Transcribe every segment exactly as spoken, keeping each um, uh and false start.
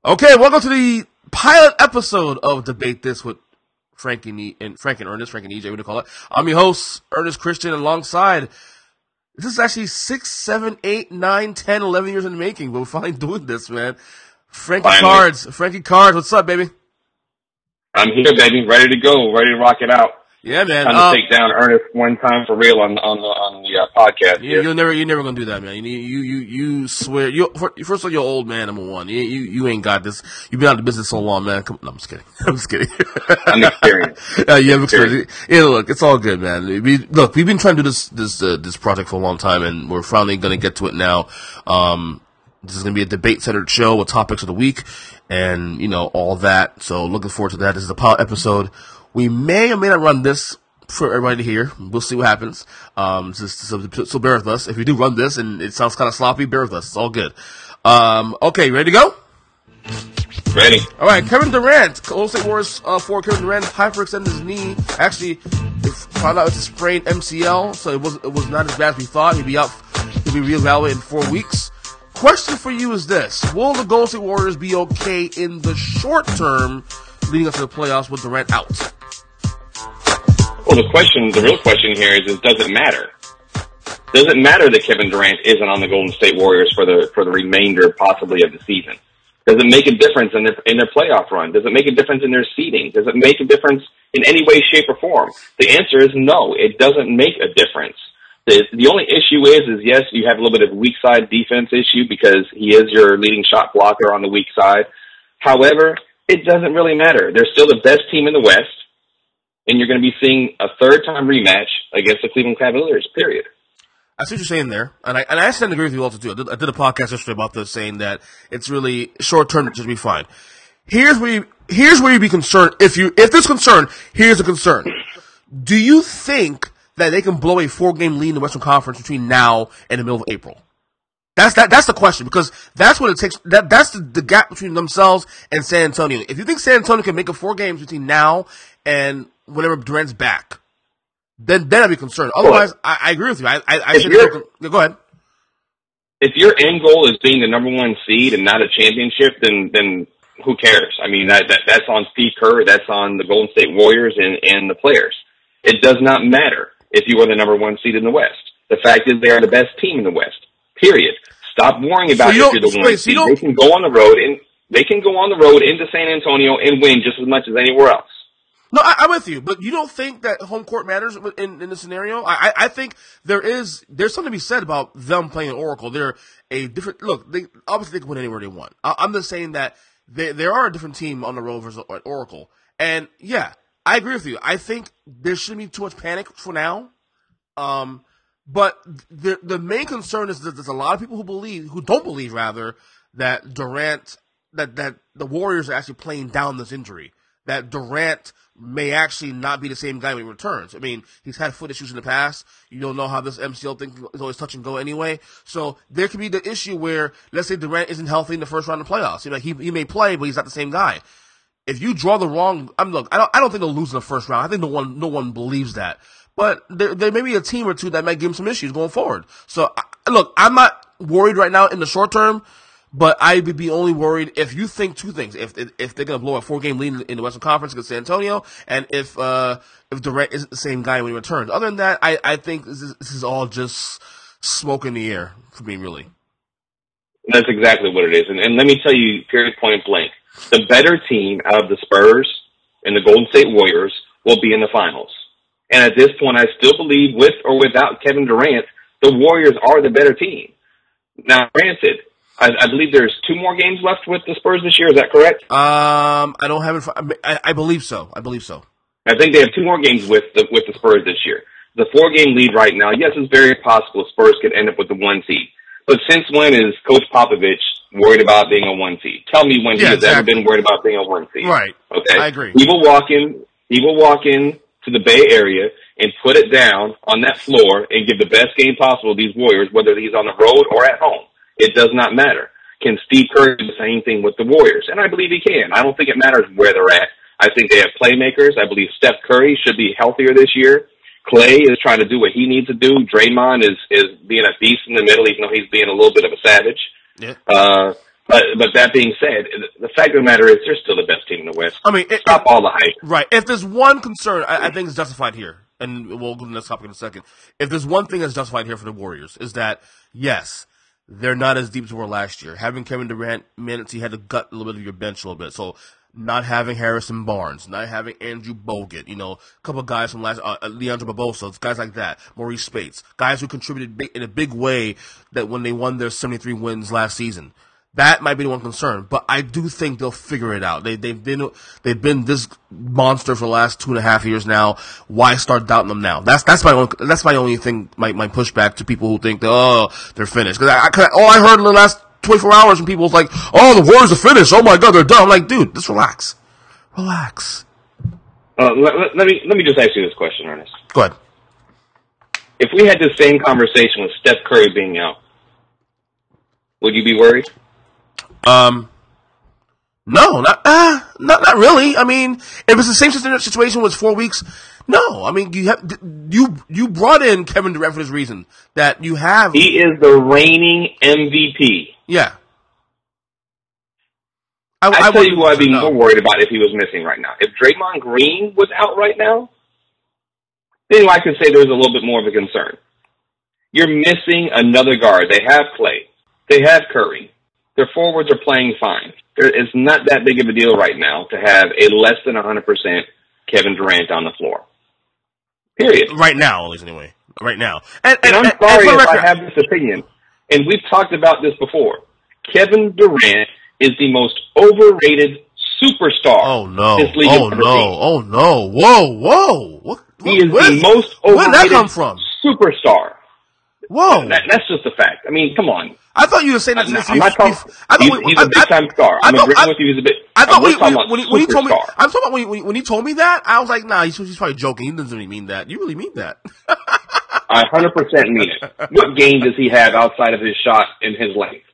Okay, welcome to the pilot episode of Debate This with Frank and, e- and Frank and Ernest, Frank and E J, what do you call it? I'm your host, Ernest Christian, alongside. This is actually six, seven, eight, nine, ten, eleven years in the making, but we're finally doing this, man. Frankie Finally. Cards, Frankie Cards, what's up, baby? I'm here, baby, ready to go, ready to rock it out. Yeah, man. Time um, to take down Ernest one time for real on on the on the uh, podcast. You, you're never, you're never gonna do that, man. You, you, you, you swear. You first of all, you're an old man. Number one, you, you, you ain't got this. You've been out of the business so long, man. Come, no, I'm just kidding. I'm just kidding. I'm experienced. uh, you have experience. Yeah, look, it's all good, man. We, look, we've been trying to do this, this, uh, this project for a long time, and we're finally gonna get to it now. Um, this is gonna be a debate-centered show with topics of the week, and you know all that. So, looking forward to that. This is a pilot episode. We may or may not run this for everybody to hear. We'll see what happens. Um, so, so, so bear with us. If we do run this and it sounds kind of sloppy, bear with us. It's all good. Um, okay, ready to go? Ready. All right, Kevin Durant. Golden State Warriors uh, for Kevin Durant hyperextended his knee. Actually, they found out it's a sprained M C L, so it was it was not as bad as we thought. He'd be out. He'll be reevaluated in four weeks. Question for you is this: will the Golden State Warriors be okay in the short term, leading up to the playoffs with Durant out? Well, the question, the real question here is, is does it matter? Does it matter that Kevin Durant isn't on the Golden State Warriors for the for the remainder, possibly, of the season? Does it make a difference in their in their playoff run? Does it make a difference in their seeding? Does it make a difference in any way, shape, or form? The answer is no. It doesn't make a difference. The the only issue is, is yes, you have a little bit of weak side defense issue because he is your leading shot blocker on the weak side. However, it doesn't really matter. They're still the best team in the West. And you're going to be seeing a third-time rematch against the Cleveland Cavaliers, period. I see what you're saying there. And I and I tend to agree with you also, too. I did, I did a podcast yesterday about this, saying that it's really short-term, it should be fine. Here's where you, here's where you'd be concerned. If you, if there's concern, here's the concern. Do you think that they can blow a four-game lead in the Western Conference between now and the middle of April? That's that. That's the question, because that's what it takes. That that's the, the gap between themselves and San Antonio. If you think San Antonio can make it four games between now and whenever Durant's back, then then I'd be concerned. Otherwise, I, I agree with you. I I, I should go, go ahead. If your end goal is being the number one seed and not a championship, then then who cares? I mean, that, that that's on Steve Kerr, that's on the Golden State Warriors and and the players. It does not matter if you are the number one seed in the West. The fact is, they are the best team in the West. Period. Stop worrying about so if you're the one wait, so seed. you They can go on the road and they can go on the road into San Antonio and win just as much as anywhere else. No, I, I'm with you, but you don't think that home court matters in, in this scenario? I, I, I think there is there's something to be said about them playing at Oracle. They're a different look. They obviously they can win anywhere they want. I, I'm just saying that they they are a different team on the road versus at Oracle. And yeah, I agree with you. I think there shouldn't be too much panic for now. Um, but the the main concern is that there's a lot of people who believe, who don't believe rather, that Durant, that that the Warriors are actually playing down this injury. That Durant may actually not be the same guy when he returns. I mean, he's had foot issues in the past. You don't know how this M C L thing is always touch and go anyway. So there could be the issue where, let's say Durant isn't healthy in the first round of the playoffs. You know, he he may play, but he's not the same guy. If you draw the wrong, I'm look, I don't I don't think they'll lose in the first round. I think no one no one believes that. But there, there may be a team or two that might give him some issues going forward. So, look, I'm not worried right now in the short term, but I would be only worried if you think two things. If if they're going to blow a four-game lead in the Western Conference against San Antonio, and if uh, if Durant isn't the same guy when he returns. Other than that, I, I think this is, this is all just smoke in the air for me, really. That's exactly what it is. And, and let me tell you, period, point blank, the better team out of the Spurs and the Golden State Warriors will be in the finals. And at this point, I still believe, with or without Kevin Durant, the Warriors are the better team. Now, granted, I, I believe there's two more games left with the Spurs this year. Is that correct? Um, I don't have it. I, I believe so. I believe so. I think they have two more games with the with the Spurs this year. The four-game lead right now, yes, it's very possible Spurs could end up with the one seed. But since when is Coach Popovich worried about being a one seed? Tell me when yeah, he has exactly. ever been worried about being a one seed. Right. Okay. I agree. He will walk in. He will walk in to the Bay Area and put it down on that floor and give the best game possible to these Warriors, whether he's on the road or at home. It does not matter. Can Steve Kerr do the same thing with the Warriors? And I believe he can. I don't think it matters where they're at. I think they have playmakers. I believe Steph Curry should be healthier this year. Clay is trying to do what he needs to do. Draymond is, is being a beast in the middle, even though he's being a little bit of a savage. Yeah. Uh, But but that being said, the fact of the matter is they're still the best team in the West. I mean, it, Stop it, all the hype. Right. If there's one concern, I, I think it's justified here, and we'll go to the next topic in a second. If there's one thing that's justified here for the Warriors, is that, yes, they're not as deep as they were last year. Having Kevin Durant minutes, he had to gut a little bit of your bench a little bit. So not having Harrison Barnes, not having Andrew Bogut, you know, a couple of guys from last, uh, Leandro Barbosa, guys like that, Maurice Spates, guys who contributed big, in a big way that when they won their seventy-three wins last season. That might be the one concern, but I do think they'll figure it out. They, they've been, they've been this monster for the last two and a half years now. Why start doubting them now? That's, that's my only, that's my only thing, my, my pushback to people who think that, oh, they're finished. Cause I, I, all I heard in the last twenty-four hours from people was like, oh, the Warriors are finished. Oh my God, they're done. I'm like, dude, just relax. Relax. Uh, let, let me, let me just ask you this question, Ernest. Go ahead. If we had the same conversation with Steph Curry being out, would you be worried? Um, no, not, uh, not, not really. I mean, if it's the same situation was four weeks, no. I mean, you have, you, you brought in Kevin Durant for this reason that you have. He is the reigning M V P. Yeah. I, I, I tell you who I'd be no. more worried about if he was missing right now. If Draymond Green was out right now, then I could say there's a little bit more of a concern. You're missing another guard. They have Clay. They have Curry. Their forwards are playing fine. There, it's not that big of a deal right now to have a less than one hundred percent Kevin Durant on the floor. Period. Right now, at least anyway. Right now. And, and, and I'm and, sorry and if record, I have this opinion, and we've talked about this before. Kevin Durant is the most overrated superstar. Oh, no. This league Oh, has ever no. seen. Oh, no. Whoa, whoa. What, He is where, the most Where did that overrated come from? superstar. Whoa. That, that's just a fact. I mean, come on. I thought you were saying that. I'm, this I'm not talking. I thought He's, we, he's I, a big time star. I'm thought, agreeing I, with you. He's a bit. I thought when, when, when, when, he, when he told me, I'm talking about when he, when he told me that, I was like, nah, he's, he's probably joking. He doesn't really mean that. You really mean that? I one hundred percent mean it. What game does he have outside of his shot and his length?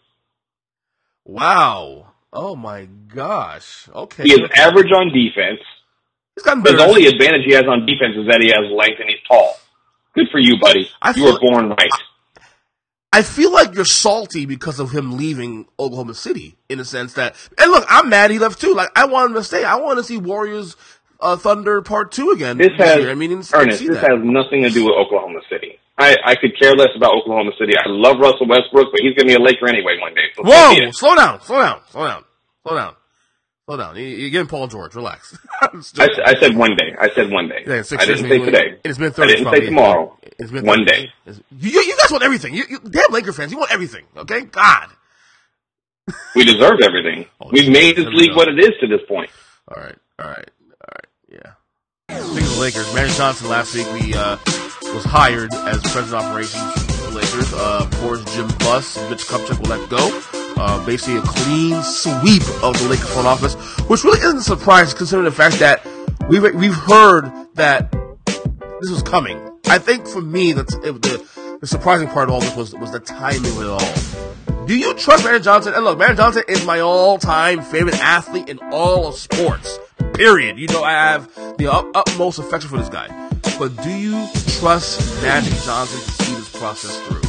Wow. Oh my gosh. Okay. He is average on defense. He's gotten better. The only advantage he has on defense is that he has length and he's tall. Good for you, buddy. I you were born right. I feel like you're salty because of him leaving Oklahoma City, in a sense that, and look, I'm mad he left too. Like, I want him to stay. I want to see Warriors uh, Thunder Part Two again. This this has, year. I mean, Ernest, this that. has nothing to do with Oklahoma City. I, I could care less about Oklahoma City. I love Russell Westbrook, but he's going to be a Laker anyway one day. So Whoa! Slow down, slow down, slow down, slow down, slow down. You- You're getting Paul George. Relax. I, I said one day. I said one day. Yeah, six I years didn't say means- today. It's been I thirty. didn't say tomorrow. It's been one thirty. day. It's- You, you guys want everything. You, you, damn Laker fans, you want everything. Okay, God. We deserve everything. Oh, We've made this there we league go. what it is to this point. All right, all right, all right, yeah. Speaking of Lakers, Magic Johnson last week we uh, was hired as president of operations for the Lakers. Uh, of course, Jim Buss and Mitch Kupchak will let go. Uh, basically, a clean sweep of the Lakers front office, which really isn't a surprise considering the fact that we've we've heard that this was coming. I think for me, that's it, the the surprising part of all this was was the timing of it all. Do you trust Magic Johnson? And look, Magic Johnson is my all-time favorite athlete in all of sports. Period. You know, I have the up, utmost affection for this guy. But do you trust Magic Johnson to see this process through?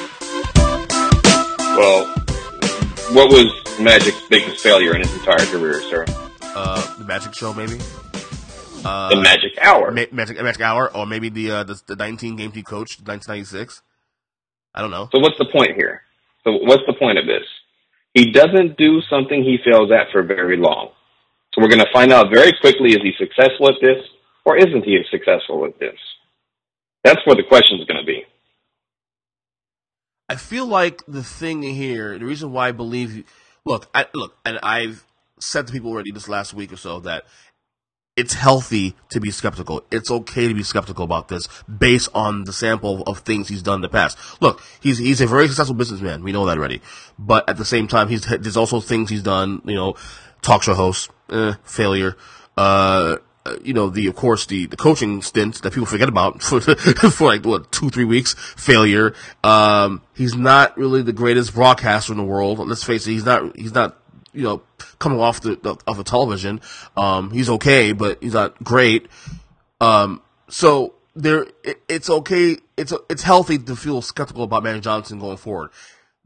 Well, what was Magic's biggest failure in his entire career, sir? Uh, the Magic Show, maybe. Uh, The Magic Hour. Ma- Magic Magic Hour, or maybe the uh, the, the nineteen games he coached, nineteen ninety-six. I don't know. So what's the point here? So what's the point of this? He doesn't do something he fails at for very long. So we're going to find out very quickly, is he successful at this or isn't he successful at this? That's where the question is going to be. I feel like the thing here, the reason why I believe, look, I, look, and I've said to people already this last week or so that it's healthy to be skeptical. It's okay to be skeptical about this based on the sample of things he's done in the past. Look, he's he's a very successful businessman. We know that already. But at the same time, he's there's also things he's done. You know, talk show host, eh, failure. Uh, you know, the of course the the coaching stint that people forget about for for like what two three weeks, failure. Um, he's not really the greatest broadcaster in the world. Let's face it, he's not he's not. You know, coming off the, the off the television, um, he's okay, but he's not great. Um, so there, it, it's okay. It's it's healthy to feel skeptical about Magic Johnson going forward.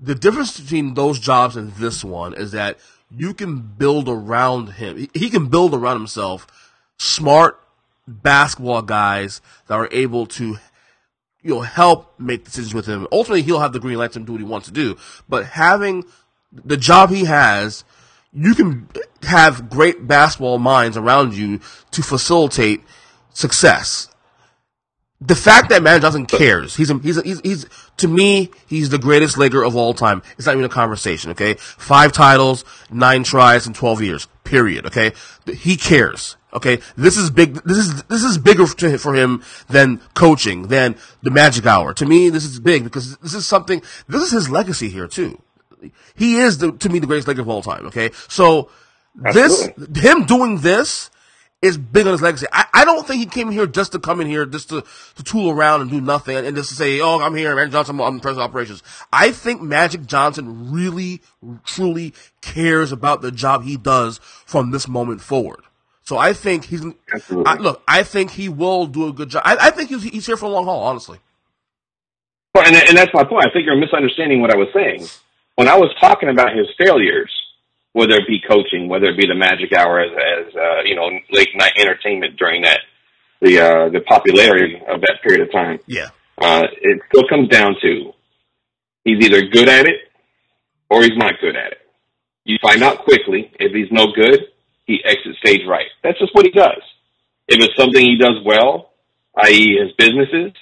the difference between those jobs and this one is that you can build around him. He can build around himself smart basketball guys that are able to, you know, help make decisions with him. Ultimately, he'll have the green light to do what he wants to do. But having the job he has, you can have great basketball minds around you to facilitate success. The fact that Magic Johnson cares, he's, a, he's, a, he's, he's, to me, he's the greatest Laker of all time. It's not even a conversation, okay? Five titles, nine tries in twelve years, period, okay? He cares, okay? This is big, this is, this is bigger for him than coaching, than the Magic Hour. To me, this is big because this is something, this is his legacy here too. He is, the, to me, the greatest Laker of all time, okay? So, Absolutely. this, him doing this, is big on his legacy. I, I don't think he came here just to come in here, just to, to tool around and do nothing, and just to say, oh, I'm here, Magic Johnson, I'm president of operations. I think Magic Johnson really, truly cares about the job he does from this moment forward. So I think he's, I, look, I think he will do a good job. I, I think he's, he's here for a long haul, honestly. Well, and, and that's my point. I think you're misunderstanding what I was saying. When I was talking about his failures, whether it be coaching, whether it be the Magic Hour as, as uh, you know, late night entertainment during that, the uh, the popularity of that period of time. Yeah. Uh, it still comes down to he's either good at it or he's not good at it. You find out quickly. If he's no good, he exits stage right. That's just what he does. If it's something he does well, that is his businesses,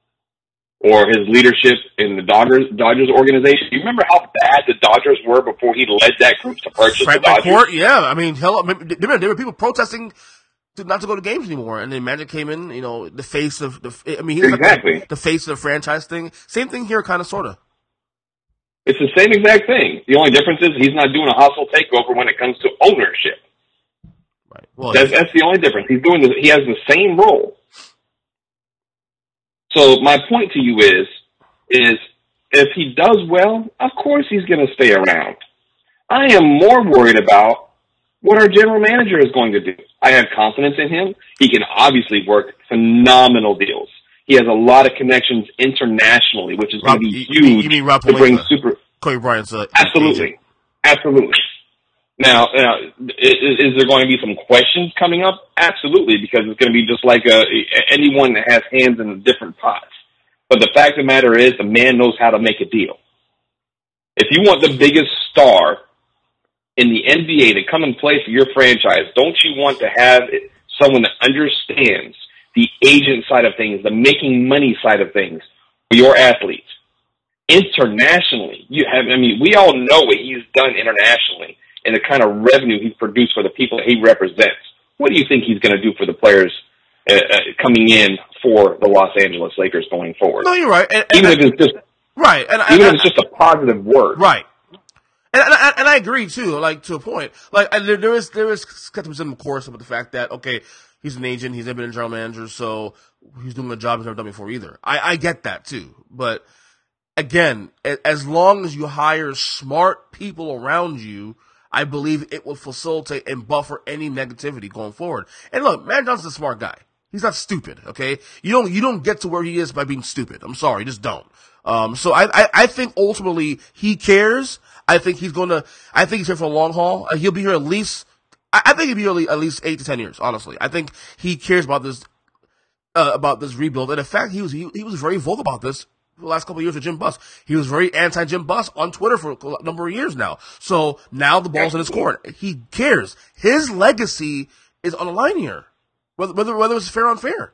or his leadership in the Dodgers Dodgers organization. You remember how bad the Dodgers were before he led that group to purchase Frank the Dodgers? Court, yeah. I mean, hell, there were people protesting to not to go to games anymore, and then Magic came in, you know, the face of the. I mean, he's exactly like the, the face of the franchise thing. Same thing here, kind of, sort of. It's the same exact thing. The only difference is he's not doing a hostile takeover when it comes to ownership. Right. Well, that's, that's the only difference. He's doing. The, he has the same role. So my point to you is, is if he does well, of course he's going to stay around. I am more worried about what our general manager is going to do. I have confidence in him. He can obviously work phenomenal deals. He has a lot of connections internationally, which is Rob, going to be you, huge you mean Rob to bring super. Kobe Bryant's uh, absolutely, absolutely. Now, now is, is there going to be some questions coming up? Absolutely, because it's going to be just like a, anyone that has hands in different pots. But the fact of the matter is, the man knows how to make a deal. If you want the biggest star in the N B A to come and play for your franchise, don't you want to have someone that understands the agent side of things, the making money side of things for your athletes? Internationally, you have, I mean, we all know what he's done internationally and the kind of revenue he's produced for the people that he represents. What do you think he's going to do for the players uh, uh, coming in for the Los Angeles Lakers going forward? No, you're right. And, and even I, if it's just right, and, even and, if it's just a positive word, right. And, and, I, and I agree too. Like to a point, like I, there, there is there is skepticism, of course, about the fact that okay, he's an agent, he's never been a general manager, so he's doing a job he's never done before either. I, I get that too, but again, as long as you hire smart people around you, I believe it will facilitate and buffer any negativity going forward. And look, Magic Johnson's a smart guy. He's not stupid, okay? You don't, you don't get to where he is by being stupid. I'm sorry, you just don't. Um, so I, I, I think ultimately he cares. I think he's gonna, I think he's here for a long haul. Uh, he'll be here at least, I, I think he'll be here at least eight to ten years, honestly. I think he cares about this, uh, about this rebuild. And in fact, he was, he, he was very vocal about this for the last couple of years with Jim Buss. He was very anti-Jim Buss on Twitter for a number of years now. So now the ball's in his court. He cares. His legacy is on the line here, whether whether, whether it's fair or unfair.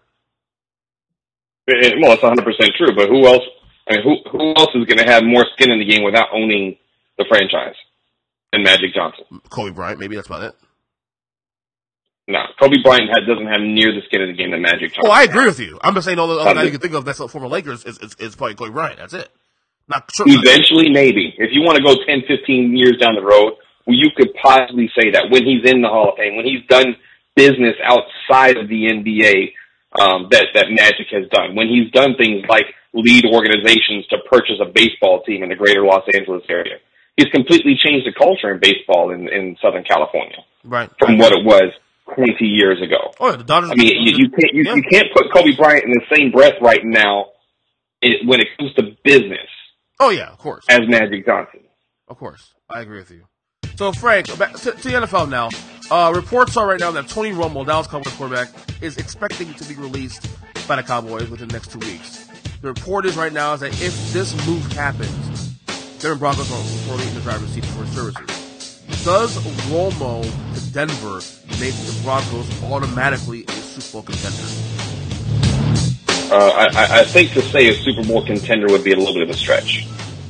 Well, it's one hundred percent true, but who else, I mean, who, who else is going to have more skin in the game without owning the franchise than Magic Johnson? Kobe Bryant, maybe that's about it. No, Kobe Bryant has, doesn't have near the skin of the game that Magic Johnson. Oh, I agree with you. I'm just saying all the other guy you can think of that's a former Lakers is, is, is probably Kobe Bryant. That's it. Not sure. Eventually, maybe. If you want to go ten, fifteen years down the road, well, you could possibly say that when he's in the Hall of Fame, when he's done business outside of the N B A, um, that, that Magic has done. When he's done things like lead organizations to purchase a baseball team in the greater Los Angeles area. He's completely changed the culture in baseball in, in Southern California. Right. From what it was twenty years ago. Oh, yeah, the Dodgers. I mean, you, you can't you, yeah. you can't put Kobe Bryant in the same breath right now it, when it comes to business Oh, yeah, of course. as Magic Johnson. Of course. I agree with you. So, Frank, back to, to the N F L now. Uh, reports are right now that Tony Romo, Dallas Cowboys quarterback, is expecting to be released by the Cowboys within the next two weeks. The report is right now is that if this move happens, Denver Broncos are reporting in the driver's seat for services. Does Romo to Denver make the Broncos automatically a Super Bowl contender? Uh, I, I think to say a Super Bowl contender would be a little bit of a stretch.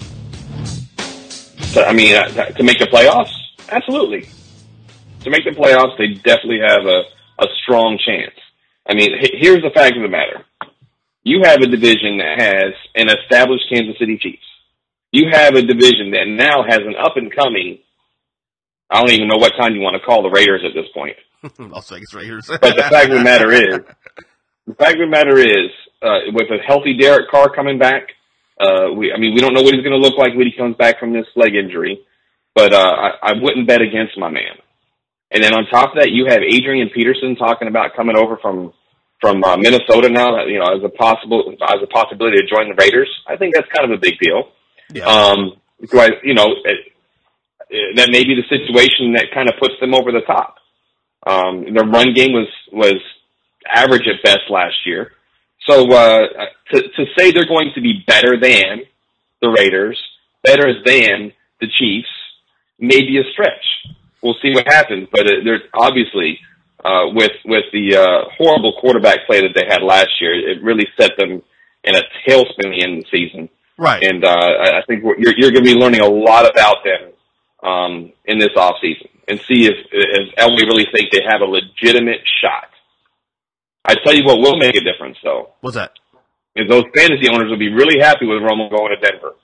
So, I mean, uh, to make the playoffs, absolutely. To make the playoffs, they definitely have a, a strong chance. I mean, here's the fact of the matter. You have a division that has an established Kansas City Chiefs. You have a division that now has an up-and-coming, I don't even know what kind you want to call the Raiders at this point. I'll say it's Raiders. But the fact of the matter is, the fact of the matter is, uh, with a healthy Derek Carr coming back, uh, we, I mean, we don't know what he's going to look like when he comes back from this leg injury, but uh, I, I wouldn't bet against my man. And then on top of that, you have Adrian Peterson talking about coming over from from uh, Minnesota now, you know, as a possible as a possibility to join the Raiders. I think that's kind of a big deal. Yeah. Um, do I, you know, it, it, that may be the situation that kind of puts them over the top. Um, their run game was was average at best last year. So uh, to to say they're going to be better than the Raiders, better than the Chiefs, may be a stretch. We'll see what happens, but uh, they're obviously uh, with with the uh, horrible quarterback play that they had last year, it really set them in a tailspin at the end of the season. Right. And uh, I think you're you're going to be learning a lot about them um, in this off season, and see if if Elway really think they have a legitimate shot. I tell you what will make a difference, though. What's that? Is those fantasy owners will be really happy with Romo going to Denver.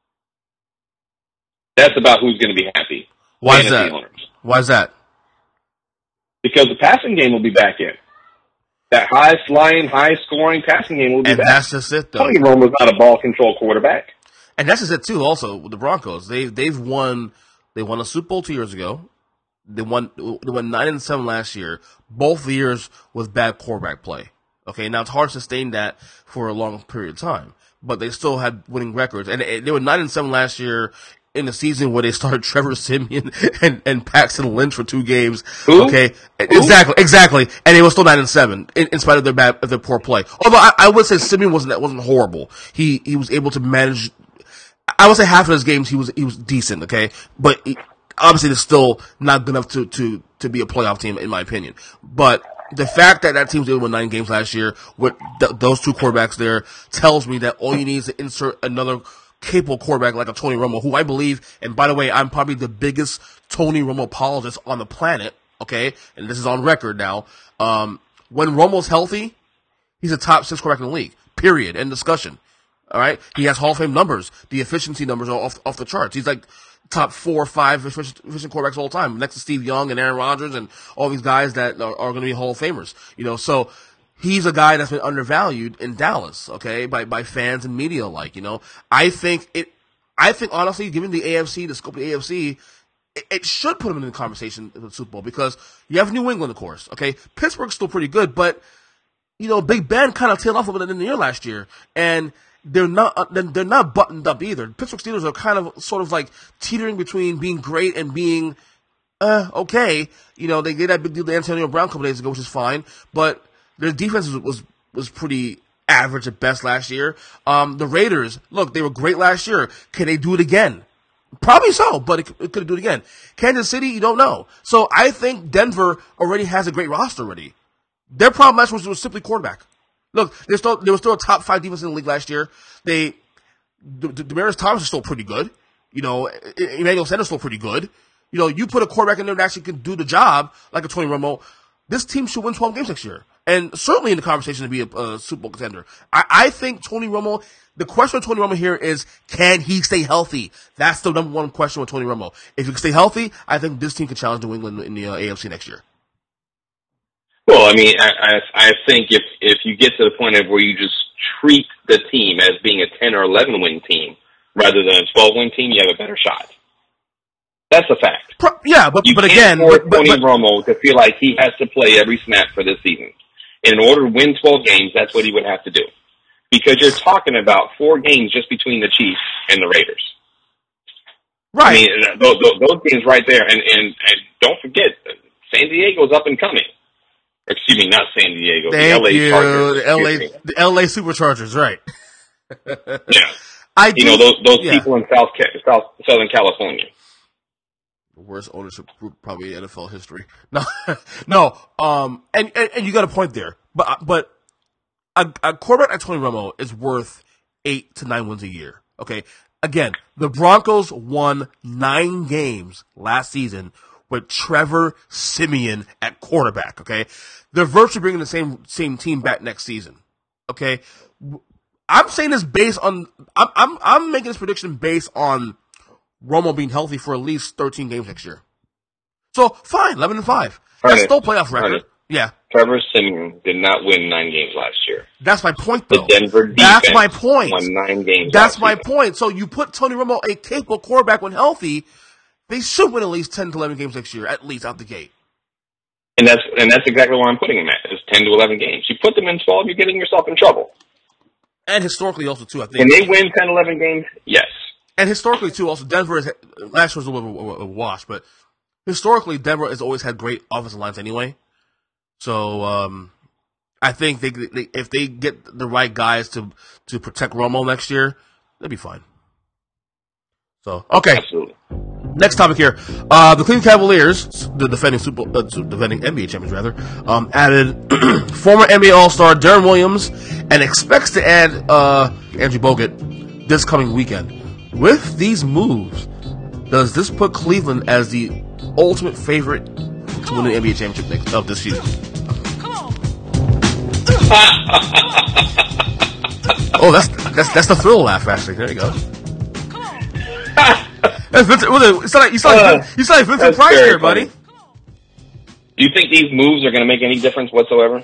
That's about who's going to be happy. Why is Fantasy that? owners. Why is that? Because the passing game will be back in. That high flying, high scoring passing game will be And back. that's just it, though. Tony Romo's not a ball control quarterback. And that's just it too. Also, with the Broncos, they they've won. They won a Super Bowl two years ago. They won. They won nine and seven last year. Both years with bad quarterback play. Okay, now it's hard to sustain that for a long period of time, but they still had winning records. And they were nine and seven last year in the season where they started Trevor Siemian and, and Paxton Lynch for two games. Who? Okay, Who? exactly, exactly. And they were still nine and seven in, in spite of their bad, of their poor play. Although I, I would say Siemian wasn't wasn't horrible. He he was able to manage. I would say half of his games he was he was decent. Okay, but he, obviously it's still not good enough to to to be a playoff team in my opinion. But the fact that that team was able to win nine games last year with th- those two quarterbacks there tells me that all you need is to insert another capable quarterback like a Tony Romo, who I believe, and by the way, I'm probably the biggest Tony Romo apologist on the planet, okay? And this is on record now. Um, when Romo's healthy, he's a top six quarterback in the league, period, end discussion. All right? He has Hall of Fame numbers. The efficiency numbers are off, off the charts. He's like top four or five efficient, efficient quarterbacks all the time, next to Steve Young and Aaron Rodgers and all these guys that are, are going to be Hall of Famers, you know, so he's a guy that's been undervalued in Dallas, okay, by, by fans and media alike, you know. I think it, I think honestly, given the A F C, the scope of the A F C, it, it should put him in the conversation in the Super Bowl because you have New England, of course, okay. Pittsburgh's still pretty good, but, you know, Big Ben kind of tailed off a little bit in the year last year, and they're not, they're not buttoned up either. Pittsburgh Steelers are kind of sort of like teetering between being great and being, uh, okay. You know, they did that big deal to Antonio Brown a couple days ago, which is fine, but their defense was, was was pretty average at best last year. Um, the Raiders, look, they were great last year. Can they do it again? Probably so, but it, it could do it again. Kansas City, you don't know. So I think Denver already has a great roster already. Their problem last year was, was simply quarterback. Look, they're still, they were still a top five defense in the league last year. They, D- D- Demaryius Thomas is still pretty good. You know, Emmanuel Sanders is still pretty good. You know, you put a quarterback in there that actually can do the job, like a Tony Romo, this team should win twelve games next year. And certainly in the conversation to be a, a Super Bowl contender. I, I think Tony Romo, the question with Tony Romo here is, can he stay healthy? That's the number one question with Tony Romo. If he can stay healthy, I think this team can challenge New England in the uh, A F C next year. Well, I mean, I, I, I think if, if you get to the point of where you just treat the team as being a ten or eleven win team rather than a twelve win team, you have a better shot. That's a fact. Pro- yeah, but, you but can't again, force but, but, Tony but, Romo to feel like he has to play every snap for this season. In order to win twelve games, that's what he would have to do. because you're talking about four games just between the Chiefs and the Raiders. Right. I mean, those, those games right there. And, and, and don't forget, San Diego's up and coming. Excuse me, not San Diego. Thank the L A you. Chargers. The L A, the L A Superchargers, right. Yeah. I do, you know, those, those yeah. people in South, South Southern California. The worst ownership group probably in N F L history. No, no. Um, and, and, and you got a point there. But, but a, a quarterback like Tony Romo is worth eight to nine wins a year. Okay. Again, the Broncos won nine games last season with Trevor Siemian at quarterback. Okay. They're virtually bringing the same, same team back next season. Okay. I'm saying this based on, I'm, I'm, I'm making this prediction based on Romo being healthy for at least thirteen games next year. So, fine, eleven and five. That's Ernest, still playoff record. Ernest. Yeah. Trevor Siemian did not win nine games last year. That's my point, though. The Denver defense That's my point. won nine games That's last my season. point. So you put Tony Romo, a capable quarterback, when healthy, they should win at least ten to eleven games next year, at least out the gate. And that's and that's exactly where I'm putting him at, is ten to eleven games. You put them in twelve, you're getting yourself in trouble. And historically also, too, I think. Can they win ten, eleven games? Yes. And historically, too, also, Denver is, last year was a little bit of a wash, but historically, Denver has always had great offensive lines anyway. So, um, I think they, they, if they get the right guys to, to protect Romo next year, they'll be fine. So, okay. Absolutely. Next topic here. Uh, the Cleveland Cavaliers, the defending Super, uh, defending N B A champions rather, um, added former N B A All-Star Deron Williams and expects to add, uh, Andrew Bogut this coming weekend. With these moves, does this put Cleveland as the ultimate favorite to win the N B A championship next, of this season? Oh, that's that's that's the thrill laugh. Actually, there you go. That's Vincent, you sound like you sound like, you sound like Vincent Price there, buddy. Do you think these moves are going to make any difference whatsoever?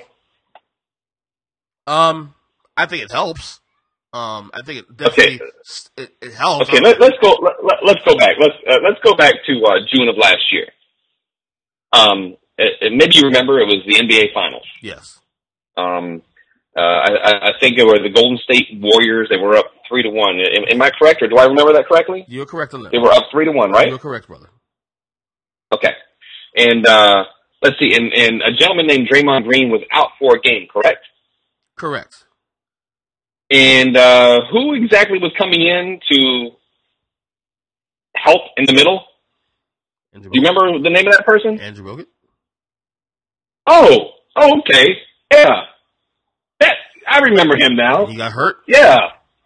Um, I think it helps. Um, I think it definitely Okay. it, it helps. Okay, let, let's go. Let, let, let's go back. Let's uh, let's go back to uh, June of last year. Um, it, it, maybe you remember it was the N B A Finals. Yes. Um, uh, I, I think it were the Golden State Warriors. They were up three to one. Am, am I correct, or do I remember that correctly? You're correct on that. They were up three to one, right? You're correct, brother. Okay. And uh, let's see. And, and a gentleman named Draymond Green was out for a game, correct? Correct. And uh, who exactly was coming in to help in the middle? Andrew Do you remember the name of that person? Andrew Bogut? Oh, oh, okay. Yeah. That, I remember him now. He got hurt? Yeah.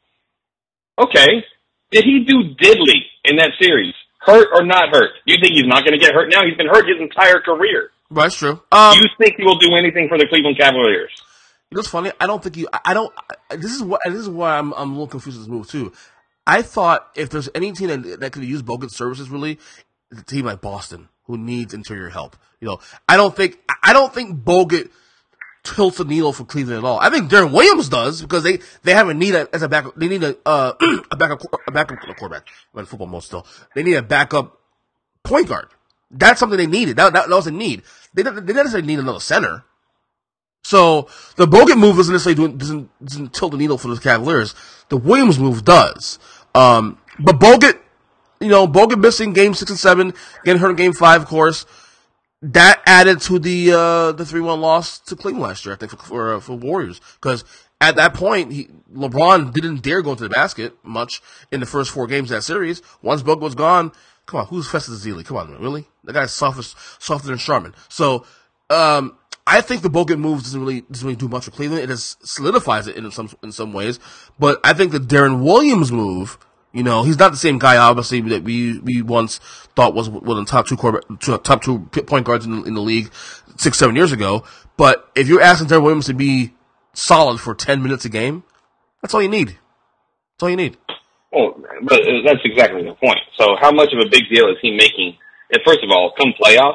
Okay. Did he do diddly in that series? Hurt or not hurt? You think he's not going to get hurt now? He's been hurt his entire career. Well, that's true. Um, Do you think he will do anything for the Cleveland Cavaliers? You know what's funny? I don't think you. I don't. I, this is what. This is why I'm. I'm a little confused with this move too. I thought if there's any team that, that could use Bogut's services, really, it's a team like Boston who needs interior help. You know, I don't think. I don't think Bogut tilts the needle for Cleveland at all. I think Deron Williams does because they, they have a need a, as a backup. They need a uh, a backup a backup quarterback. I'm in football mode still. They need a backup point guard. That's something they needed. That that, that was a need. They didn't. They didn't necessarily need another center. So the Bogut move doesn't necessarily do, doesn't doesn't tilt the needle for the Cavaliers. The Williams move does. Um, but Bogut, you know, Bogut missing game six and seven, getting hurt in game five, of course. That added to the uh, the three one loss to Cleveland last year, I think, for for, uh, for Warriors, because at that point, he, LeBron didn't dare go to the basket much in the first four games of that series. Once Bogut was gone, come on, who's Festus Ezeli? Come on, really? The guy's softest, softer than Sharman. So, um, I think the Bogut move doesn't really doesn't really do much for Cleveland. It just solidifies it in some in some ways. But I think the Deron Williams move, you know, he's not the same guy, obviously, that we we once thought was one of the top two quarterback, top two point guards in the, in the league six seven years ago. But if you're asking Deron Williams to be solid for ten minutes a game, that's all you need. That's all you need. Well, but that's exactly the point. So how much of a big deal is he making? And first of all, come playoffs,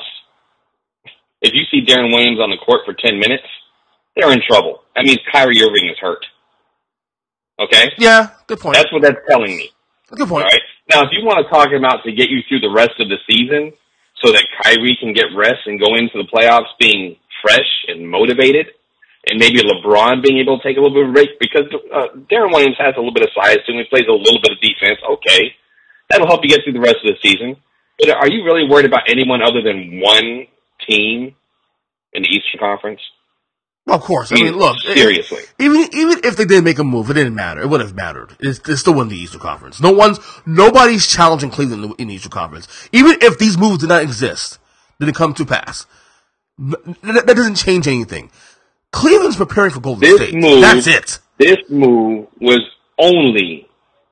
if you see Deron Williams on the court for ten minutes, they're in trouble. That means Kyrie Irving is hurt. Okay? Yeah, good point. That's what that's telling me. Good point. All right? Now, if you want to talk about to get you through the rest of the season so that Kyrie can get rest and go into the playoffs being fresh and motivated and maybe LeBron being able to take a little bit of a break because uh, Darren Williams has a little bit of size to him. He plays a little bit of defense. Okay, that'll help you get through the rest of the season. But are you really worried about anyone other than one team in the Eastern Conference? Well, of course. I I mean, mean, look, seriously. It, even even if they didn't make a move, it didn't matter. It would have mattered. It's, they still won the Eastern Conference. No one's, nobody's challenging Cleveland in the, in the Eastern Conference. Even if these moves did not exist, didn't come to pass, that, that doesn't change anything. Cleveland's preparing for Golden This State. move, That's it. This move was only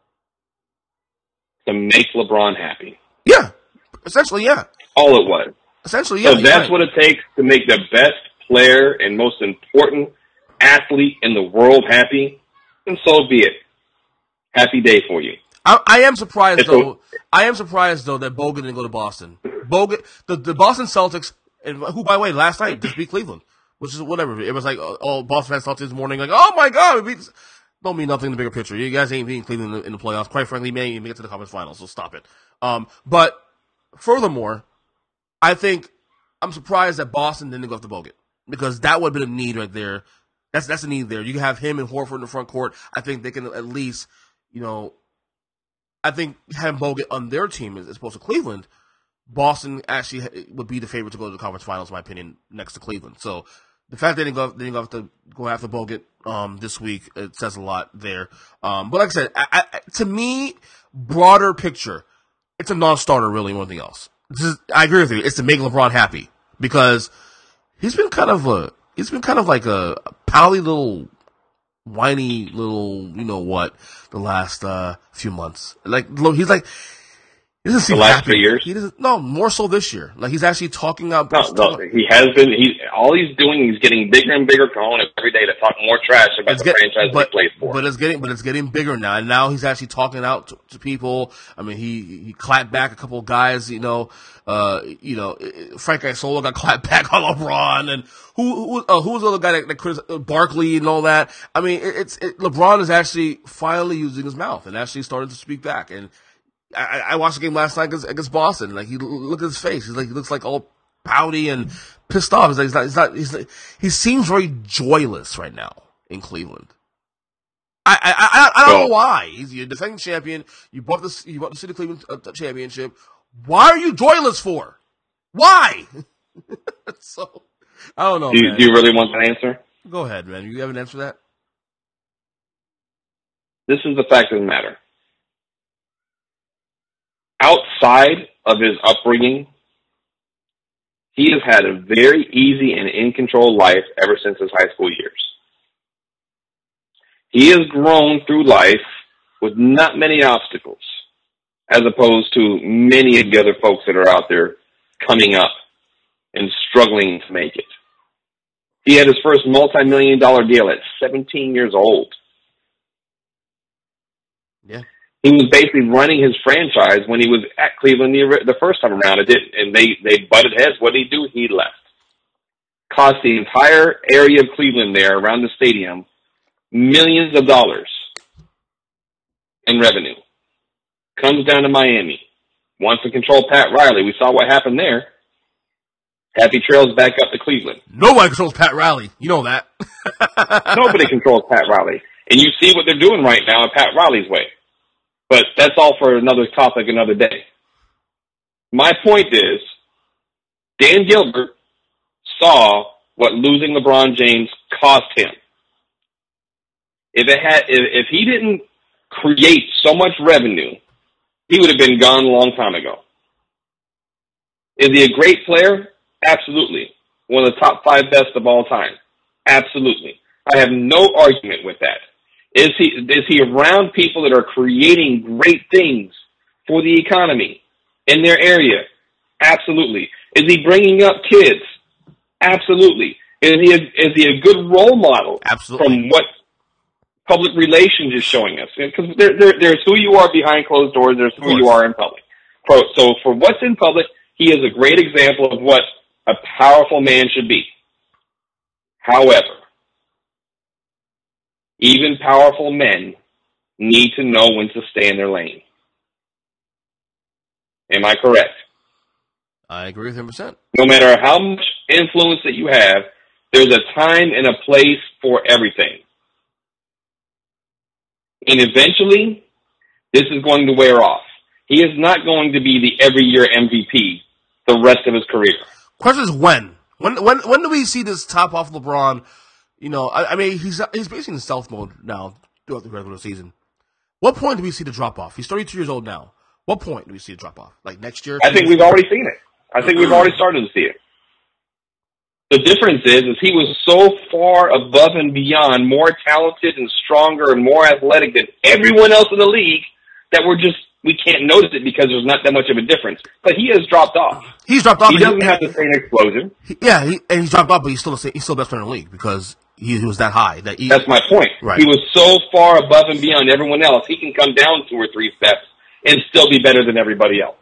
to make LeBron happy. Yeah, essentially, yeah. All it was. Essentially, yeah. So that's right. what it takes to make the best player and most important athlete in the world happy, and so be it. Happy day for you. I, I am surprised It's though. a- I am surprised though that Bogut didn't go to Boston. Bogut, the, the Boston Celtics, and who by the way last night just beat Cleveland, which is whatever. It was like all Boston fans thought this morning, like, oh my god, we beat. Don't mean nothing in the bigger picture. You guys ain't beating Cleveland in the, in the playoffs. Quite frankly, you may even make it to the conference finals. So stop it. Um, but furthermore, I think I'm surprised that Boston didn't go after Bogut because that would have been a need right there. That's that's a need there. You have him and Horford in the front court. I think they can at least, you know, I think having Bogut on their team as opposed to Cleveland, Boston actually would be the favorite to go to the conference finals, in my opinion, next to Cleveland. So the fact they didn't go, they didn't go after go after Bogut um, this week, it says a lot there. Um, but like I said, I, I, to me, broader picture, it's a non-starter really more than anything else. This is, I agree with you. It's to make LeBron happy because he's been kind of a he's been kind of like a, a pally little whiny little you know what the last uh, few months. Like he's like he doesn't seem The last happy. three years? He doesn't. No, more so this year. Like he's actually talking out. No, no, he has been. He all he's doing. He's getting bigger and bigger, calling it every day to talk more trash about It's the get- franchise but, he plays for. But it's getting, but it's getting bigger now. And now he's actually talking out to, to people. I mean, he he clapped back a couple of guys. You know, uh, you know, Frank Isola got clapped back on LeBron, and who who uh, who was the other guy that, that criticized uh, Barkley and all that. I mean, it, it's it, LeBron is actually finally using his mouth and actually starting to speak back. And I, I watched the game last night against, against Boston. Like he look at his face. He's like he looks like all pouty and pissed off. He's, like, he's not. He's not. He's like, he seems very joyless right now in Cleveland. I I I, I don't Well, know why. He's your defending champion. You bought the you bought the City of Cleveland uh, championship. Why are you joyless for? Why? So I don't know. do, you, man. do you really want that answer? Go ahead, man. You have an answer for that? This is the fact of the matter. Outside of his upbringing, he has had a very easy and in control life ever since his high school years. He has grown through life with not many obstacles, as opposed to many of the other folks that are out there coming up and struggling to make it. He had his first multi-million dollar deal at seventeen years old. Yeah. He was basically running his franchise when he was at Cleveland the, the first time around. It didn't, and they, they butted heads. What did he do? He left. Cost the entire area of Cleveland there around the stadium millions of dollars in revenue. Comes down to Miami. Wants to control Pat Riley. We saw what happened there. Happy trails back up to Cleveland. Nobody controls Pat Riley. You know that. Nobody controls Pat Riley. And you see what they're doing right now in Pat Riley's way. But that's all for another topic another day. My point is, Dan Gilbert saw what losing LeBron James cost him. If it had, if, if he didn't create so much revenue, he would have been gone a long time ago. Is he a great player? Absolutely. One of the top five best of all time. Absolutely. I have no argument with that. Is he, is he around people that are creating great things for the economy in their area? Absolutely. Is he bringing up kids? Absolutely. Is he a, is he a good role model? Absolutely. From what public relations is showing us? Because there, there, there's who you are behind closed doors, there's who you are in public. So for what's in public, he is a great example of what a powerful man should be. However, even powerful men need to know when to stay in their lane. Am I correct? I agree with him one hundred percent. No matter how much influence that you have, There's a time and a place for everything. And eventually, this is going to wear off. He is not going to be the every year M V P the rest of his career. Question is when? When when when do we see this top off LeBron? You know, I, I mean, he's he's basically in stealth mode now throughout the regular season. What point do we see the drop off? He's thirty-two years old now. What point do we see the drop off? Like next year? I think we've already seen it. I think we've already started to see it. The difference is, is he was so far above and beyond, more talented and stronger and more athletic than everyone else in the league that we're just, we can't notice it because there's not that much of a difference. But he has dropped off. He's dropped off. He doesn't have the same explosion. He, yeah, he, and he's dropped off, but he's still he's still best player in the league because he, he was that high. That he, That's my point. Right. He was so far above and beyond everyone else, he can come down two or three steps and still be better than everybody else.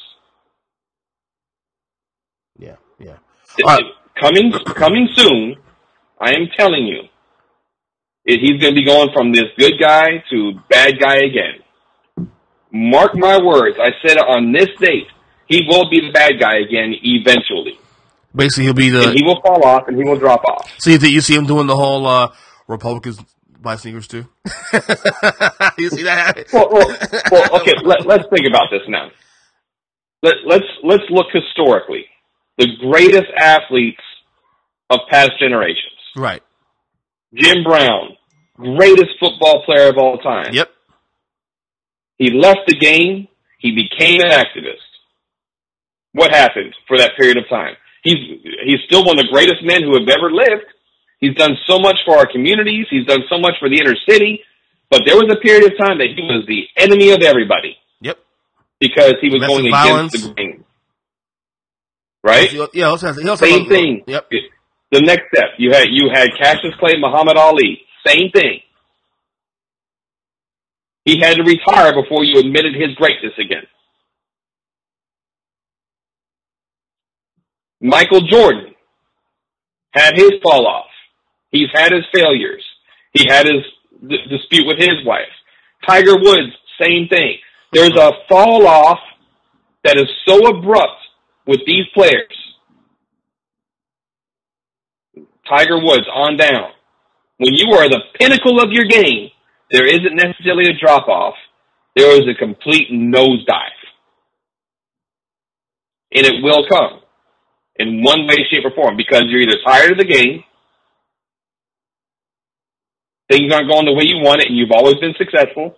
Yeah, yeah. It, All right. it, coming, coming soon, I am telling you, it, he's going to be going from this good guy to bad guy again. Mark my words. I said it on this date. He will be the bad guy again eventually. Basically, he'll be the. And he will fall off and he will drop off. So you think you see him doing the whole uh, Republicans buy sneakers too? You see that? Well, well, well okay. Let, let's think about this now. Let, let's let's look historically. The greatest athletes of past generations. Right. Jim Brown, greatest football player of all time. Yep. He left the game. He became an activist. What happened for that period of time? He's he's still one of the greatest men who have ever lived. He's done so much for our communities. He's done so much for the inner city. But there was a period of time that he was the enemy of everybody. Yep. Because he was Domestic going violence. against the grain. Right? Yeah. He also has, he also Same has, thing. Yep. The next step, you had you had Cassius Clay, Muhammad Ali. Same thing. He had to retire before you admitted his greatness again. Michael Jordan had his fall off. He's had his failures. He had his d- dispute with his wife. Tiger Woods, same thing. There's a fall off that is so abrupt with these players. Tiger Woods on down. When you are the pinnacle of your game, there isn't necessarily a drop off. There is a complete nosedive. And it will come in one way, shape, or form because you're either tired of the game, things aren't going the way you want it, and you've always been successful.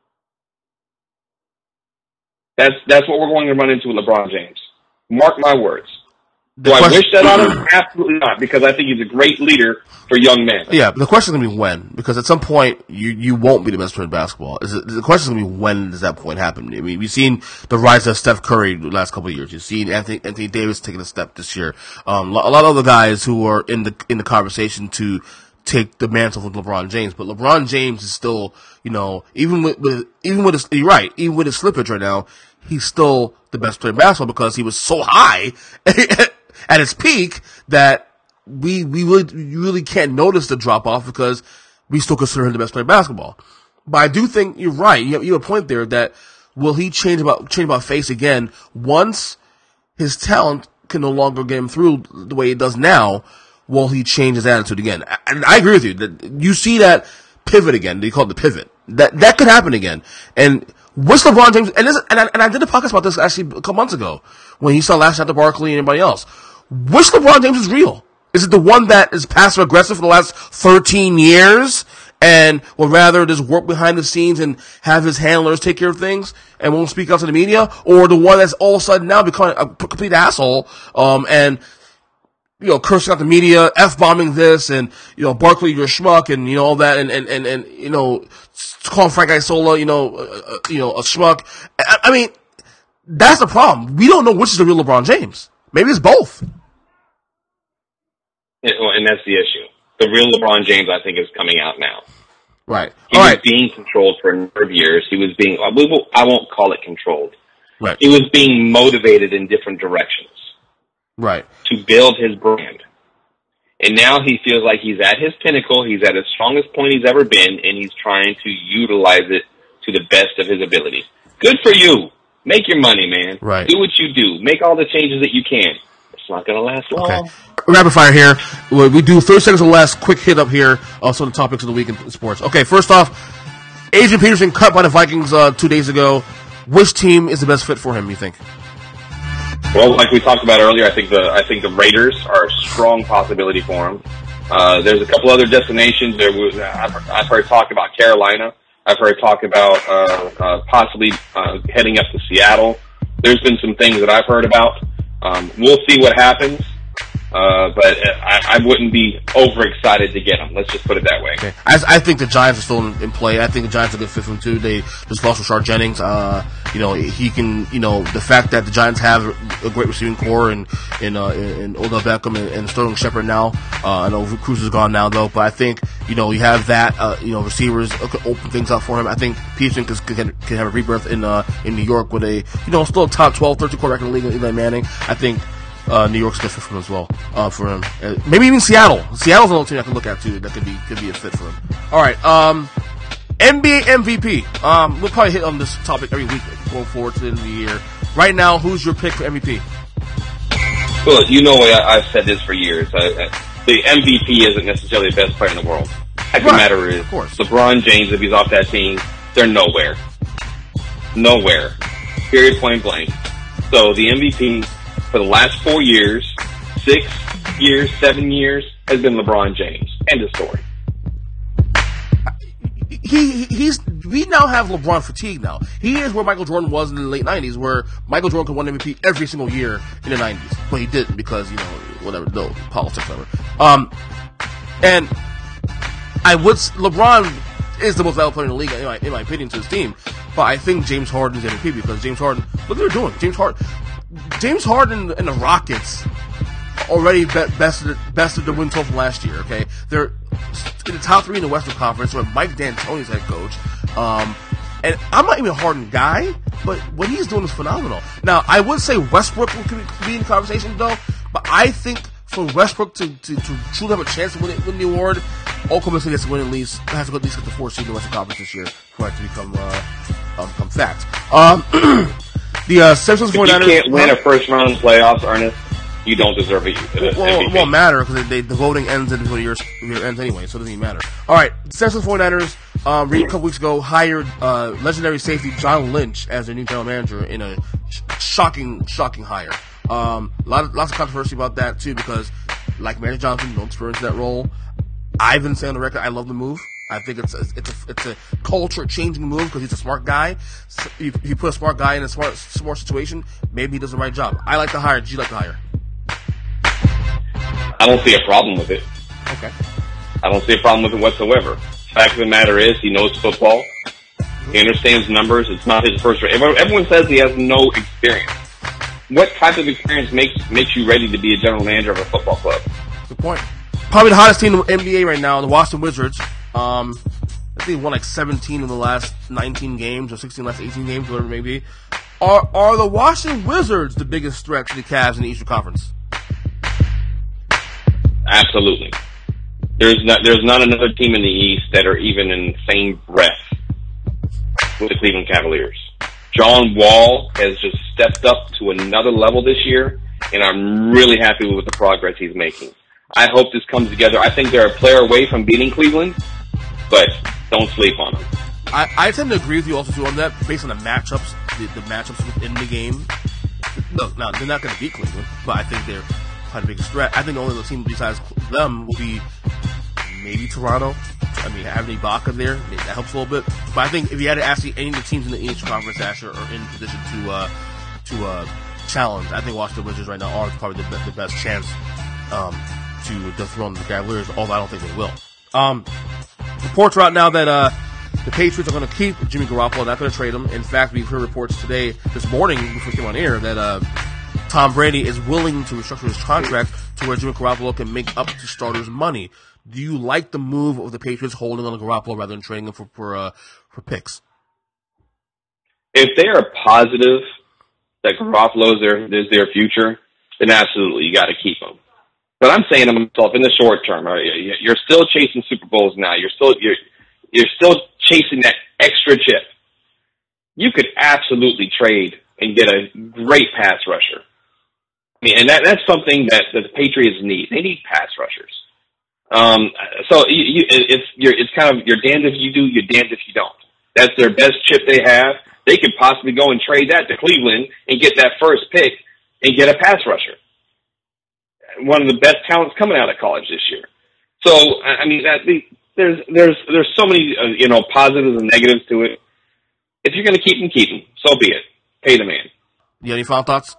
That's that's what we're going to run into with LeBron James. Mark my words. Do I wish that on him? Absolutely not, because I think he's a great leader for young men. Yeah, but the question is going to be when, because at some point you, you won't be the best player in basketball. Is it, the question is going to be when does that point happen? I mean, we've seen the rise of Steph Curry the last couple of years. You've seen Anthony, Anthony Davis taking a step this year. Um, a lot of other guys who are in the in the conversation to take the mantle from LeBron James, but LeBron James is still, you know, even with, with even with his, you're right, even with his slippage right now, he's still the best player in basketball because he was so high at its peak that we we really we really can't notice the drop off because we still consider him the best player in basketball. But I do think you're right. You have, you have a point there that will he change about change about face again once his talent can no longer get him through the way it does now? Will he change his attitude again? And I agree with you that you see that pivot again. They call it the pivot. That that could happen again. And what's LeBron James? And this, and I, and I did a podcast about this actually a couple months ago when he saw last out to Barkley and everybody else. Which LeBron James is real? Is it the one that is passive aggressive for the last thirteen years and will rather just work behind the scenes and have his handlers take care of things and won't speak out to the media, or the one that's all of a sudden now becoming a complete asshole um, and you know, cursing out the media, F-bombing this, and, you know, Barkley, you're a schmuck, and, you know, all that, and, and, and, and you know, calling Frank Isola, you know, uh, you know, a schmuck. I, I mean, that's the problem. We don't know which is the real LeBron James. Maybe it's both. Yeah, well, and that's the issue. The real LeBron James, I think, is coming out now. Right. He all was right. being controlled for a number of years. He was being, I won't call it controlled. Right. He was being motivated in different directions. Right. To build his brand. And now he feels like he's at his pinnacle, he's at his strongest point he's ever been, and he's trying to utilize it to the best of his ability. Good for you. Make your money, man. Right. Do what you do. Make all the changes that you can. It's not going to last long. Okay. rapid fire here. We we do thirty seconds or less. Quick hit up here. Also, the topics of the week in sports. Okay, first off, Adrian Peterson cut by the Vikings uh, two days ago. Which team is the best fit for him, you think? Well, like we talked about earlier, I think the I think the Raiders are a strong possibility for him. Uh, there's a couple other destinations. There was I've, I've heard talk about Carolina. I've heard talk about uh, uh, possibly uh, heading up to Seattle. There's been some things that I've heard about. Um, we'll see what happens. Uh, but I, I wouldn't be overexcited to get him. Let's just put it that way. Okay. I, I think the Giants are still in, in play. I think the Giants are a good fit for him too. They just lost Rashard Jennings. Uh, you know, he can, you know, the fact that the Giants have a great receiving core in, in, uh, in Odell Beckham and, and Sterling Shepard now. Uh, I know Cruz is gone now though, but I think, you know, you have that, uh, you know, receivers could open things up for him. I think Peterson can, can, can have a rebirth in, uh, in New York with a, you know, still a top twelve, thirteen quarterback in the league, Eli Manning. I think, Uh, New York's a good fit for him as well. Uh, for him, uh, maybe even Seattle. Seattle's another team I can look at too. That could be could be a fit for him. All right, um, N B A M V P. Um, we'll probably hit on this topic every week going forward to the end of the year. Right now, who's your pick for M V P? Well, you know, I, I've said this for years. I, I, the M V P isn't necessarily the best player in the world. Fact of the matter is, LeBron James, if he's off that team, they're nowhere, nowhere. Period. Point blank. So the M V P for the last four years, six years, seven years, has been LeBron James. End of story. He, he's, we now have LeBron fatigue now. He is where Michael Jordan was in the late nineties, where Michael Jordan could win M V P every single year in the nineties. But he didn't because, you know, whatever, no, politics, whatever. Um, and I would, LeBron is the most valuable player in the league, in my, in my opinion, to his team. But I think James Harden is M V P because James Harden, look what they're doing. James Harden, James Harden and the Rockets already bested bested the win total from last year. Okay, they're in the top three in the Western Conference with Mike D'Antoni's head coach. Um, and I'm not even a Harden guy, but what he's doing is phenomenal. Now, I would say Westbrook could be in the conversation though, but I think for Westbrook to, to, to truly have a chance to win, it, win the award, Oklahoma has to win at least has to at least get the fourth seed in the Western Conference this year for it to become uh, um, become fact. Um, The uh, San Francisco forty-niners. If you can't win a first round playoffs, Ernest, you don't deserve it. Well, it won't matter because they, the voting ends until the year ends anyway, so it doesn't even matter. All right, the San Francisco forty-niners, um, a couple weeks ago, hired uh, legendary safety John Lynch as their new general manager in a sh- shocking, shocking hire. Um, a lot of, lots of controversy about that too because, like Magic Johnson, no experience in that role. I've been saying on the record, I love the move. I think it's a, it's a, it's a culture changing move because he's a smart guy. So if you put a smart guy in a smart, smart situation, maybe he does the right job. I like the hire. Did you like the hire? I don't see a problem with it. Okay. I don't see a problem with it whatsoever. Fact of the matter is, he knows football. He understands numbers. It's not his first. Everyone says he has no experience. What type of experience makes makes you ready to be a general manager of a football club? Good point. Probably the hottest team in the N B A right now, the Washington Wizards. Um, I think they won like seventeen in the last nineteen games, or sixteen last eighteen games, whatever it may be. Are are the Washington Wizards the biggest threat to the Cavs in the Eastern Conference? Absolutely. There's not there's not another team in the East that are even in the same breath with the Cleveland Cavaliers. John Wall has just stepped up to another level this year, and I'm really happy with the progress he's making. I hope this comes together. I think they're a player away from beating Cleveland, but don't sleep on them. I, I tend to agree with you also too on that, based on the matchups, the, the matchups within the game. Look, now they're not going to beat Cleveland, but I think they're quite a big threat. I think the only other team besides them will be maybe Toronto. I mean, having Ibaka there, that helps a little bit. But I think if you had to ask any of the teams in the Eastern Conference, Asher, are in position to uh, to uh, challenge, I think Washington Wizards right now are probably the, the best chance um, to dethrone the Cavaliers, although I don't think they will. Um, reports are out now that uh, the Patriots are going to keep Jimmy Garoppolo, not going to trade him. In fact, we've heard reports today, this morning, before we came on air, that uh, Tom Brady is willing to restructure his contract to where Jimmy Garoppolo can make up to starters' money. Do you like the move of the Patriots holding on to Garoppolo rather than trading him for for, uh, for picks? If they are positive that Garoppolo is their, is their future, then absolutely, you got to keep him. But I'm saying to myself, in the short term, right, you're still chasing Super Bowls now. You're still you're you're still chasing that extra chip. You could absolutely trade and get a great pass rusher. I mean, and that, that's something that, that the Patriots need. They need pass rushers. Um, so you, you, it's you're, it's kind of you're damned if you do, you're damned if you don't. That's their best chip they have. They could possibly go and trade that to Cleveland and get that first pick and get a pass rusher. One of the best talents coming out of college this year. So I mean, that the, there's there's there's so many uh, you know positives and negatives to it. If you're going to keep him, keep him. So be it. Pay the man. You have any final thoughts?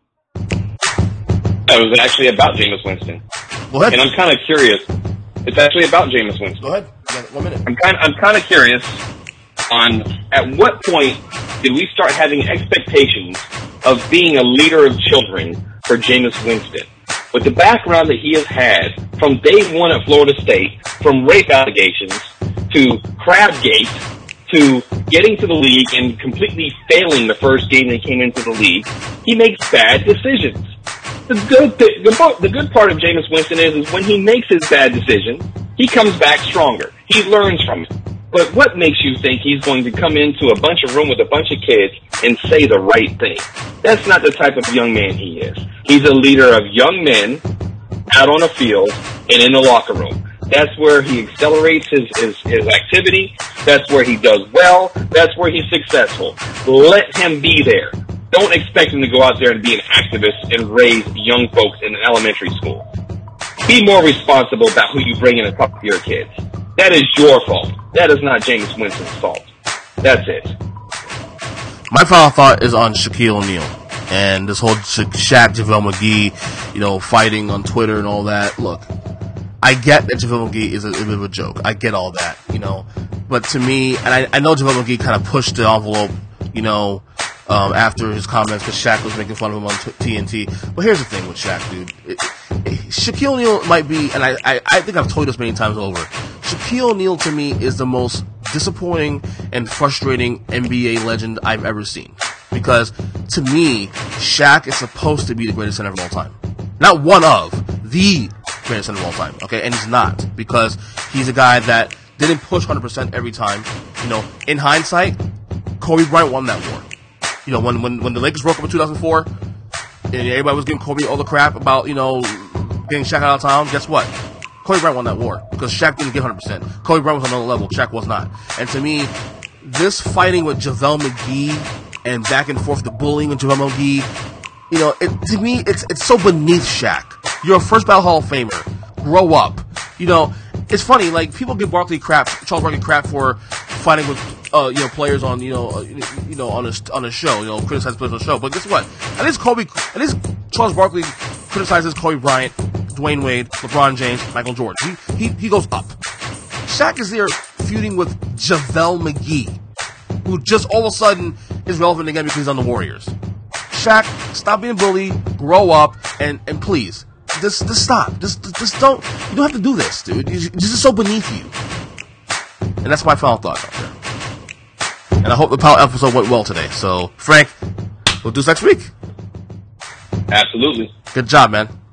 It was actually about Jameis Winston. Go ahead. And I'm kind of curious. It's actually about Jameis Winston. Go ahead. You got one minute. I'm kind I'm kind of curious on at what point did we start having expectations of being a leader of children for Jameis Winston? With the background that he has had from day one at Florida State, from rape allegations to Crabgate to getting to the league and completely failing the first game they came into the league, he makes bad decisions. The good, the, the, the good part of Jameis Winston is, is when he makes his bad decision, he comes back stronger. He learns from it. But what makes you think he's going to come into a bunch of room with a bunch of kids and say the right thing? That's not the type of young man he is. He's a leader of young men out on the field and in the locker room. That's where he accelerates his, his, his activity. That's where he does well. That's where he's successful. Let him be there. Don't expect him to go out there and be an activist and raise young folks in an elementary school. Be more responsible about who you bring in and talk to your kids. That is your fault. That is not Jameis Winston's fault. That's it. My final thought is on Shaquille O'Neal and this whole Sha- Shaq, JaVale McGee, you know, fighting on Twitter and all that. Look, I get that JaVale McGee is a, a bit of a joke. I get all that, you know. But to me, and I, I know JaVale McGee kind of pushed the envelope, you know, Um, after his comments, because Shaq was making fun of him on T N T. But here's the thing with Shaq, dude. It, it, Shaquille O'Neal might be, and I, I, I think I've told you this many times over, Shaquille O'Neal to me is the most disappointing and frustrating N B A legend I've ever seen. Because to me, Shaq is supposed to be the greatest center of all time. Not one of, the greatest center of all time, okay? And he's not, because he's a guy that didn't push one hundred percent every time. You know, in hindsight, Kobe Bryant won that war. You know, when, when, when the Lakers broke up in two thousand four, and everybody was giving Kobe all the crap about, you know, getting Shaq out of town, guess what? Kobe Bryant won that war, because Shaq didn't get one hundred percent. Kobe Bryant was on another level, Shaq was not. And to me, this fighting with JaVale McGee, and back and forth, the bullying with JaVale McGee, you know, it, to me, it's it's so beneath Shaq. You're a first ballot Hall of Famer. Grow up. You know, it's funny, like, people give Barkley crap, Charles Barkley crap for fighting with, uh, you know, players on, you know, uh, you know, on a, on a show, you know, criticize players on a show. But guess what? At least Kobe, at least Charles Barkley criticizes Kobe Bryant, Dwayne Wade, LeBron James, Michael Jordan. He, he, he goes up. Shaq is there feuding with JaVale McGee, who just all of a sudden is relevant again because he's on the Warriors. Shaq, stop being a bully, grow up, and, and please, just, just stop. Just, just don't, you don't have to do this, dude. This is so beneath you. And that's my final thought out there. And I hope the Powell episode went well today. So, Frank, we'll do this next week. Absolutely. Good job, man.